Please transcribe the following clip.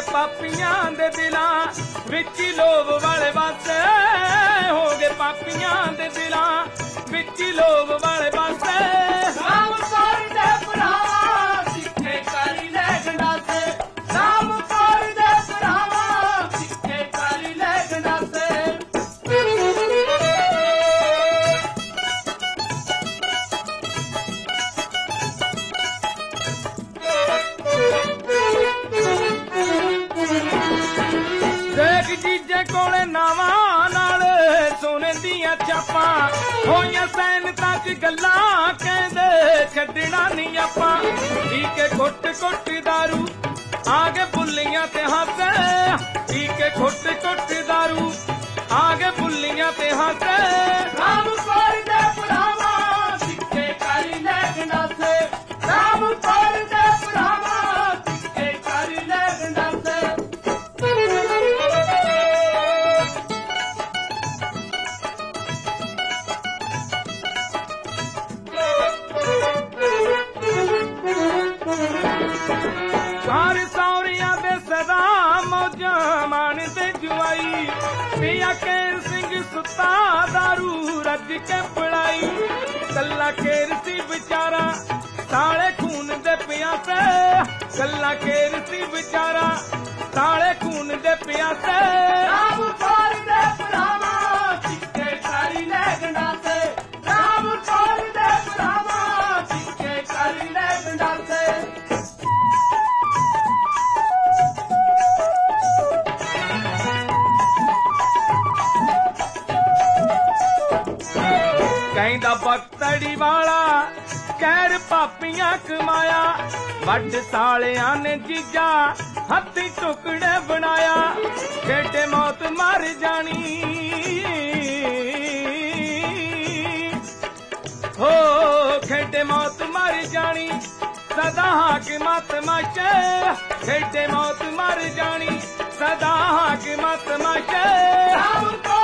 पापियां दे दिलां विच लोभ वाले पासे हो गए पापियां दे दिलां विच लोभ वाले पासे राम कर दे भरावा सिखे करी ले गंडासे राम कर दे भरावा सिखे करी ले गंडासे देख जीजे कोले नावा नाल सोने दियां छापां होइयां सैनतां च गल्लां कहंदे छड्डना नहीं आपां पी के घुट घुट दारू आ गए बुल्लियां ते हासे पी के घुट घुट दारू आ गए बुल्लियां ते हासे राम कर दे भरावा सिखे करी ले गंडासे राम कर दे भरावा सिखे करी ले गंडासे घर सौरिया दे सदा मौजा मानदे जुआई पिया केर सिंह सुता दारू रज के पड़ाई कल्ला केर सी बेचारा साले खून दे प्यासे कल्ला केर सी बेचारा साले खून दे प्यासे राम कर दे भरावा सिखे करी ले गंडासे राम कर दे भरावा सिखे करी ले गंडासे कहंदा बक्तड़ी वाला कैर पापियां कमाया वड सालियां ने जीजा हथी टुकड़े बनाया खेटे मौत मर जानी हो खेटे मौत मर जानी सदा हाकिमत मचे खेटे मौत मर जानी सदा हाकिमत मचे राम कर